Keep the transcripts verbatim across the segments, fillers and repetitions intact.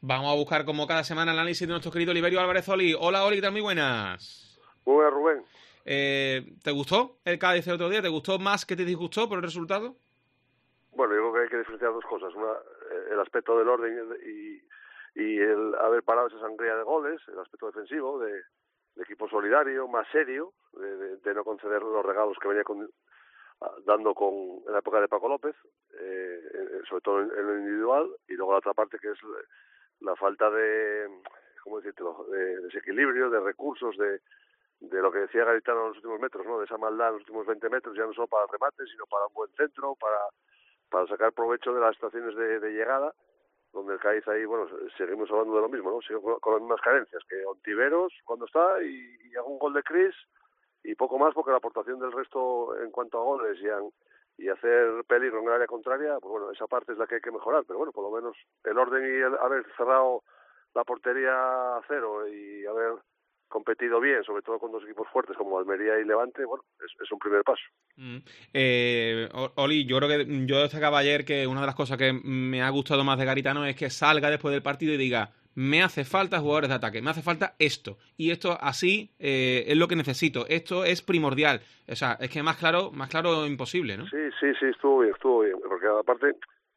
Vamos a buscar como cada semana el análisis de nuestro querido Oliverio Álvarez Oli. Hola Oli, ¿qué tal? Muy buenas. Muy buenas, Rubén. Eh, ¿Te gustó el Cádiz el otro día? ¿Te gustó más que te disgustó por el resultado? Bueno, yo creo que hay que diferenciar dos cosas. Una, el aspecto del orden y, y el haber parado esa sangría de goles, el aspecto defensivo, de, de equipo solidario, más serio, de, de, de no conceder los regalos que venía con, dando con en la época de Paco López, eh, sobre todo en, en lo individual, y luego la otra parte que es la falta de, ¿cómo decirlo?, de desequilibrio, de recursos, de de lo que decía Garitano en los últimos metros, ¿no? De esa maldad en los últimos veinte metros, ya no solo para el remate, sino para un buen centro, para para sacar provecho de las estaciones de, de llegada, donde el Cádiz ahí, bueno, seguimos hablando de lo mismo, ¿no? Seguimos con, con las mismas carencias, que Ontiveros cuando está y, y haga un gol de Chris y poco más, porque la aportación del resto en cuanto a goles y, a, y hacer peligro en el área contraria, pues bueno, esa parte es la que hay que mejorar, pero bueno, por lo menos el orden y el haber cerrado la portería a cero y haber competido bien, sobre todo con dos equipos fuertes como Almería y Levante, bueno, es, es un primer paso. Mm. Eh, Oli, yo creo que yo destacaba ayer que una de las cosas que me ha gustado más de Garitano es que salga después del partido y diga: me hace falta jugadores de ataque, me hace falta esto, y esto así eh, es lo que necesito, esto es primordial. O sea, es que más claro, más claro imposible, ¿no? Sí, sí, sí, estuvo bien, estuvo bien, porque aparte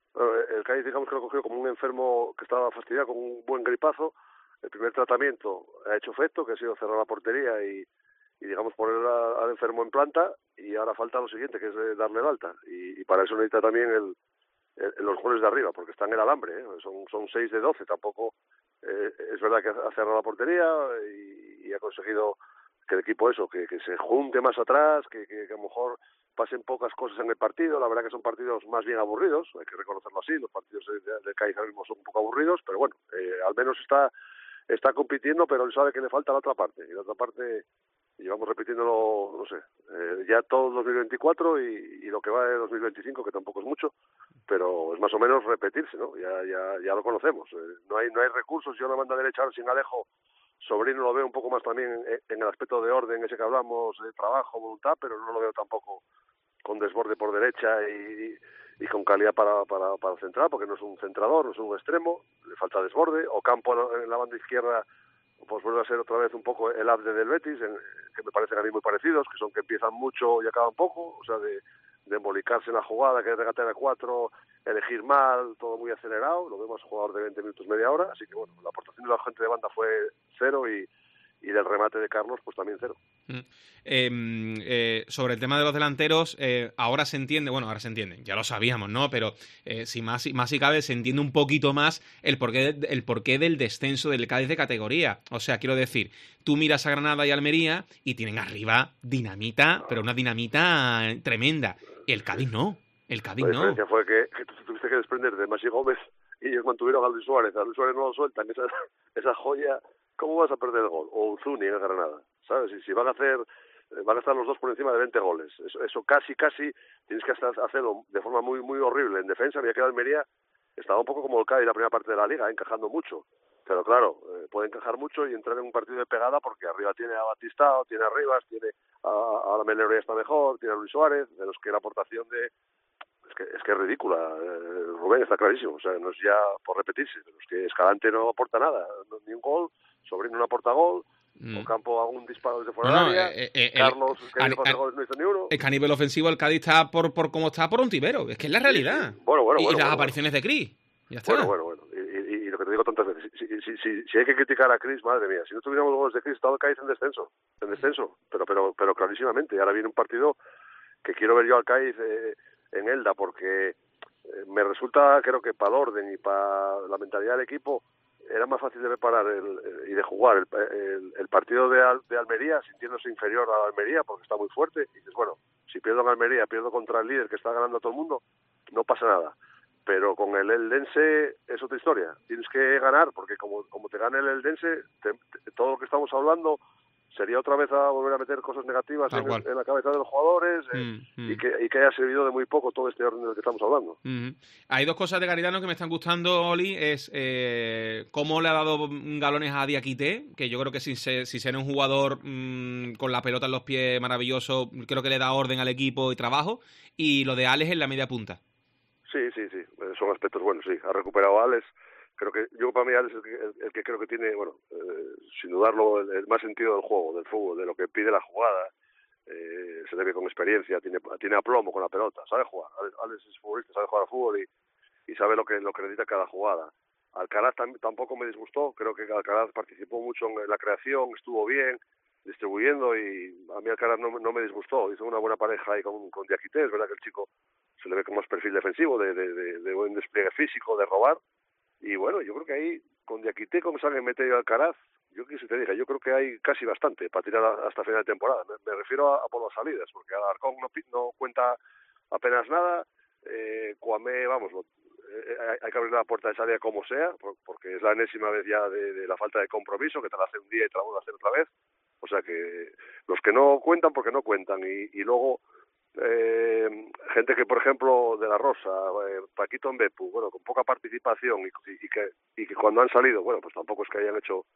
el Cádiz, digamos que lo cogió como un enfermo que estaba fastidiado con un buen gripazo. El primer tratamiento ha hecho efecto, que ha sido cerrar la portería y, y digamos, poner a, al enfermo en planta, y ahora falta lo siguiente, que es darle el alta. Y, y para eso necesita también el, el, los goles de arriba, porque están en el alambre, ¿eh? son, son seis de doce, tampoco eh, es verdad que ha cerrado la portería y, y ha conseguido que el equipo eso, que, que se junte más atrás, que, que, que a lo mejor pasen pocas cosas en el partido. La verdad que son partidos más bien aburridos, hay que reconocerlo así, los partidos de, de, de Cádiz ahora mismo son un poco aburridos, pero bueno, eh, al menos está está compitiendo, pero él sabe que le falta la otra parte, y la otra parte llevamos repitiéndolo, no sé, eh, ya todo el dos mil veinticuatro y, y lo que va de dos mil veinticinco, que tampoco es mucho, pero es más o menos repetirse, ¿no? Ya ya ya lo conocemos, eh, no hay no hay recursos. Yo la banda derecha ahora sin Alejo, Sobrino lo veo un poco más también en, en el aspecto de orden, ese que hablamos, de trabajo, voluntad, pero no lo veo tampoco con desborde por derecha y, y con calidad para, para, para centrar, porque no es un centrador, no es un extremo, le falta desborde. Ocampo en la banda izquierda pues vuelve a ser otra vez un poco el Abde del Betis, en, que me parecen a mí muy parecidos, que son que empiezan mucho y acaban poco, o sea, de, de embolicarse en la jugada, que regatear a cuatro, elegir mal, todo muy acelerado. Lo vemos jugador de veinte minutos, media hora, así que bueno, la aportación de la gente de banda fue cero, y y del remate de Carlos pues también cero. Mm. Eh, eh, sobre el tema de los delanteros, eh, ahora se entiende, bueno, ahora se entiende, ya lo sabíamos, ¿no? Pero eh, si más, más si cabe, se entiende un poquito más el porqué, el porqué del descenso del Cádiz de categoría. O sea, quiero decir, tú miras a Granada y Almería y tienen arriba dinamita, pero una dinamita tremenda. El Cádiz no, el Cádiz no. La diferencia no. fue que, que tú tuviste que desprender de Masi Gómez y ellos mantuvieron a Luis Suárez. A Luis Suárez no lo sueltan, esa, esa joya. ¿Cómo vas a perder el gol? O Uzuni en Granada, ¿sabes? Y si van a hacer, van a estar los dos por encima de veinte goles. Eso, eso casi, casi tienes que hacerlo de forma muy, muy horrible en defensa. Mira que Almería estaba un poco como el Cádiz la primera parte de la liga, encajando mucho. Pero claro, eh, puede encajar mucho y entrar en un partido de pegada, porque arriba tiene a Batistao, tiene a Rivas, tiene a, a la Melero, ya está mejor, tiene a Luis Suárez, de los que la aportación de... Es que, es que es ridícula, eh, Rubén, está clarísimo. O sea, no es ya por repetirse, pero es que Escalante no aporta nada, no, ni un gol. Sobrino no aporta gol, mm. Ocampo haga un disparo desde fuera no, del no, área, eh, eh, Carlos, el, que viene para hacer goles, no hizo ni uno. Es que a nivel ofensivo el Cádiz está por, por como está por un tibero, es que es la realidad. Sí, sí. Bueno, bueno, y, bueno, y las bueno, apariciones bueno. de Cris, ya está. Bueno, bueno, bueno, y, y, y lo que te digo tantas veces, si, si, si, si hay que criticar a Cris, madre mía, si no tuviéramos goles de Cris, estaba el Cádiz en descenso, en descenso, pero pero pero clarísimamente. Y ahora viene un partido que quiero ver yo al Cádiz eh, en Elda, porque eh, me resulta, creo que para el orden y para la mentalidad del equipo, era más fácil de preparar el, el, y de jugar el, el, el partido de, Al, de Almería, sintiéndose inferior a Almería porque está muy fuerte, y dices, bueno, si pierdo en Almería, pierdo contra el líder que está ganando a todo el mundo, no pasa nada. Pero con el Eldense es otra historia, tienes que ganar, porque como, como te gane el Eldense, te, te, todo lo que estamos hablando sería otra vez a volver a meter cosas negativas en, el, en la cabeza de los jugadores, eh, mm, mm. Y, que, y que haya servido de muy poco todo este orden del que estamos hablando. Mm. Hay dos cosas de Garitano que me están gustando, Oli, es eh, cómo le ha dado galones a Diakité, que yo creo que sin ser, sin ser un jugador mmm, con la pelota en los pies maravilloso, creo que le da orden al equipo y trabajo, y lo de Alex en la media punta. Sí, sí, sí, son aspectos buenos, sí. Ha recuperado a Alex, creo que yo para mí Alex es el que, el, el que creo que tiene, bueno, eh, sin dudarlo, el, el más sentido del juego, del fútbol, de lo que pide la jugada. Eh, se le ve con experiencia, tiene tiene aplomo con la pelota, sabe jugar. Alex, Alex es futbolista, sabe jugar al fútbol y, y sabe lo que lo que necesita cada jugada. Alcaraz tam, tampoco me disgustó, creo que Alcaraz participó mucho en la creación, estuvo bien distribuyendo y a mí Alcaraz no, no me disgustó, hizo una buena pareja ahí con, con Diakité, es verdad que el chico se le ve con más perfil defensivo, de, de, de, de buen despliegue físico, de robar, y bueno, yo creo que ahí con Diakité, con Sánchez Mete y Alcaraz, yo que si te dije, yo creo que hay casi bastante para tirar hasta final de temporada, me, me refiero a, a por las salidas, porque Alarcón no, no cuenta apenas nada, eh, Kouamé, vamos, lo, eh, hay, hay que abrir la puerta de salida como sea, por, porque es la enésima vez ya de, de la falta de compromiso, que te la hace un día y te la vuelve a hacer otra vez. O sea que los que no cuentan porque no cuentan y, y luego eh, gente que por ejemplo de la Rosa, eh, Paquito Mbepu, bueno, con poca participación y, y, y que y que cuando han salido, bueno, pues tampoco es que hayan hecho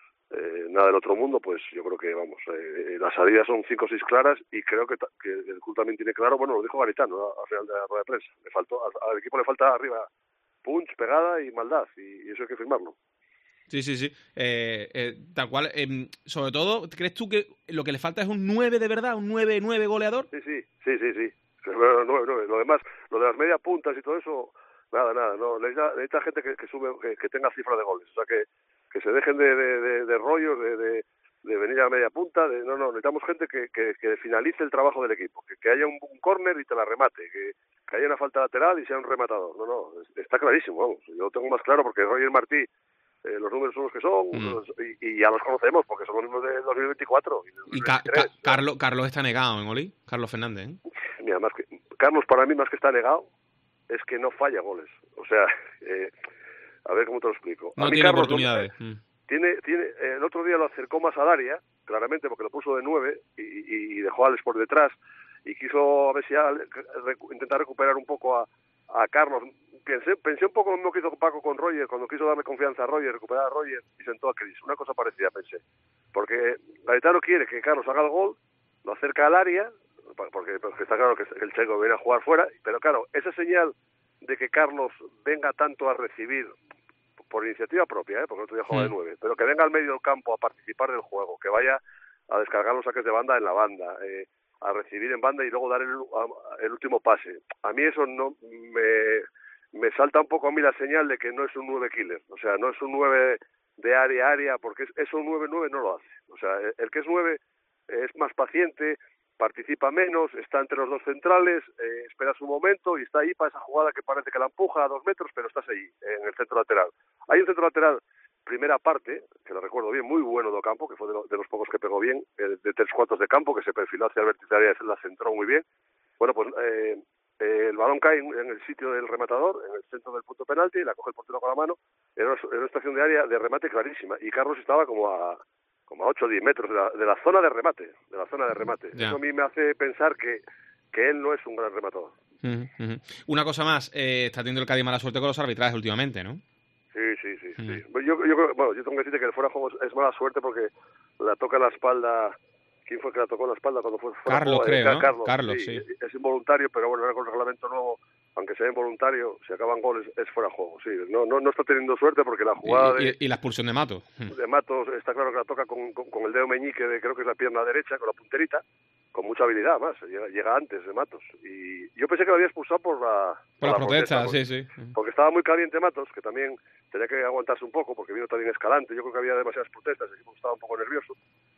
eh, nada del otro mundo, pues yo creo que vamos, eh, las salidas son cinco o seis claras y creo que, que el club también tiene claro, bueno, lo dijo Garitano, ¿no? Al final de la rueda de prensa, le faltó al, al equipo le falta arriba punch, pegada y maldad y, y eso hay que firmarlo. Sí, sí, sí. Eh, eh, tal cual. Eh, sobre todo, ¿crees tú que lo que le falta es un nueve de verdad? ¿Un nueve nueve goleador? Sí, sí, sí, sí, sí. nueve, nueve. Lo demás, lo de las media puntas y todo eso, nada, nada. No, necesita, necesita gente que, que sube, que, que tenga cifra de goles. O sea, que, que se dejen de, de, de, de rollos, de, de, de venir a media punta. De, no, no, necesitamos gente que, que, que finalice el trabajo del equipo. Que, que haya un, un córner y te la remate. Que, que haya una falta lateral y sea un rematador. No, no, está clarísimo, vamos. Yo lo tengo más claro porque Roger Martí, Eh, los números son los que son mm. los, y, y ya los conocemos porque son los mismos de dos mil veinticuatro y, y Ca Ca Carlos Carlos está negado en Oli, Carlos Fernández, ¿eh? Mira, más que Carlos para mí más que está negado es que no falla goles, o sea, eh, a ver cómo te lo explico. No a mí tiene Carlos oportunidades. No, mm. tiene tiene eh, el otro día lo acercó más al área, claramente porque lo puso de nueve y, y, y dejó a Alex por detrás y quiso a ver si a, recu intentar recuperar un poco a, a Carlos. Pensé, pensé un poco lo mismo que hizo Paco con Roger, cuando quiso darme confianza a Roger, recuperar a Roger y sentó a Cris. Una cosa parecida pensé. Porque Gaetano quiere que Carlos haga el gol, lo acerca al área, porque, porque está claro que el checo viene a jugar fuera, pero claro, esa señal de que Carlos venga tanto a recibir, por iniciativa propia, ¿eh? Porque el otro día jugaba de nueve, pero que venga al medio del campo a participar del juego, que vaya a descargar los saques de banda en la banda, eh, a recibir en banda y luego dar el, el último pase. A mí eso no me... me salta un poco a mí la señal de que no es un nueve killer, o sea, no es un nueve de área a área, porque es, eso un nueve nueve no lo hace. O sea, el, el que es nueve es más paciente, participa menos, está entre los dos centrales, eh, espera su momento y está ahí para esa jugada que parece que la empuja a dos metros, pero estás ahí, en el centro lateral. Hay un centro lateral, primera parte, que lo recuerdo bien, muy bueno de campo, que fue de, lo, de los pocos que pegó bien, eh, de tres cuartos de campo, que se perfiló hacia el vértice de área y la centró muy bien. Bueno, pues... Eh, Eh, el balón cae en el sitio del rematador, en el centro del punto penalti, la coge el portero con la mano, era una, era una estación de área de remate clarísima, y Carlos estaba como a como a ocho o diez metros de la, de la zona de remate, de la zona de remate. Yeah. Eso a mí me hace pensar que, que él no es un gran rematador. Uh -huh. Una cosa más, eh, está teniendo el Cádiz mala suerte con los arbitrajes últimamente, ¿no? Sí, sí, sí. Uh -huh. sí. Yo, yo, bueno, yo tengo que decirte que el fuera de juego es mala suerte porque la toca en la espalda. ¿Quién fue que la tocó en la espalda cuando fue? Carlos, creo, ¿no? Carlos, Carlos, sí, sí. Es involuntario, pero bueno, ahora con el reglamento nuevo, aunque sea involuntario, si acaban goles, es fuera de juego, sí. No, no, no está teniendo suerte porque la jugada y, de... Y, y la expulsión de Matos. De Matos, está claro que la toca con, con, con el dedo meñique de, creo que es la pierna derecha, con la punterita, con mucha habilidad, más. Llega, llega antes de Matos. Y yo pensé que lo había expulsado por la... Por, por la, la protesta, protesta, sí, porque, sí. Porque estaba muy caliente Matos, que también tenía que aguantarse un poco, porque vino también Escalante. Yo creo que había demasiadas protestas, el equipo estaba un poco nervioso.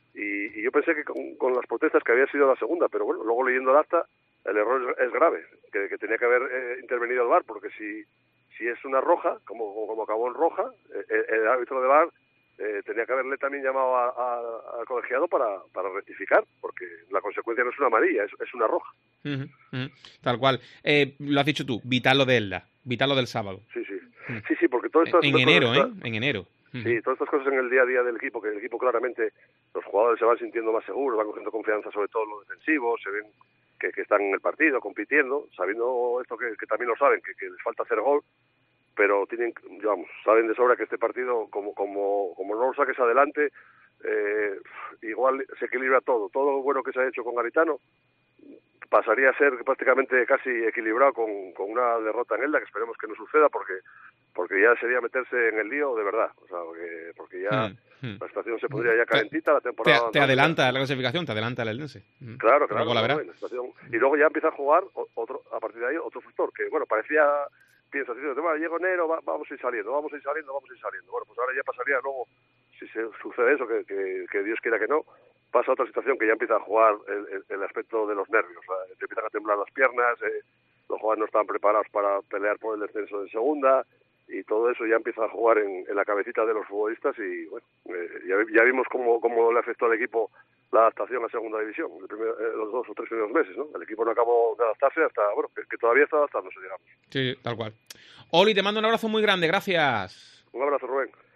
Y, y yo pensé que con, con las protestas que había sido la segunda, pero bueno, luego leyendo el acta, el error es, es grave, que, que tenía que haber eh, intervenido el V A R, porque si si es una roja, como, como acabó en roja, eh, el árbitro de V A R eh, tenía que haberle también llamado a, a, al colegiado para, para rectificar, porque la consecuencia no es una amarilla, es, es una roja. Uh -huh, uh -huh. Tal cual. Eh, lo has dicho tú, vital lo de Elda, vital lo del sábado. Sí, sí, uh -huh. sí, sí, porque todo esto... En enero, ¿eh? En enero. Sí, todas estas cosas en el día a día del equipo, que el equipo claramente, los jugadores se van sintiendo más seguros, van cogiendo confianza sobre todo en lo defensivo, se ven que, que están en el partido, compitiendo, sabiendo esto que, que también lo saben, que, que les falta hacer gol, pero tienen, digamos, saben de sobra que este partido, como como como no lo saques adelante, eh, igual se equilibra todo, todo lo bueno que se ha hecho con Garitano, pasaría a ser prácticamente casi equilibrado con, con una derrota en Elda, que esperemos que no suceda, porque porque ya sería meterse en el lío de verdad, o sea, porque, porque ya hmm, hmm. la situación se pondría ya calentita, la temporada... Te, te adelanta la clasificación, te adelanta el Eldense. Hmm. Claro, claro, Luego la verá. no, la situación, y luego ya empieza a jugar otro, a partir de ahí otro factor, que bueno, parecía, piensas, bueno, llega enero, va, vamos a ir saliendo, vamos a ir saliendo, vamos a ir saliendo, bueno, pues ahora ya pasaría luego, si se sucede eso, que, que, que Dios quiera que no, pasa otra situación que ya empieza a jugar el, el, el aspecto de los nervios, o sea, te empiezan a temblar las piernas, eh, los jugadores no están preparados para pelear por el descenso de segunda, y todo eso ya empieza a jugar en, en la cabecita de los futbolistas, y bueno, eh, ya, ya vimos cómo, cómo le afectó al equipo la adaptación a segunda división, el primer, eh, los dos o tres primeros meses, ¿no? El equipo no acabó de adaptarse hasta, bueno, que, que todavía está adaptándose, digamos. Sí, tal cual. Oli, te mando un abrazo muy grande, gracias. Un abrazo, Rubén.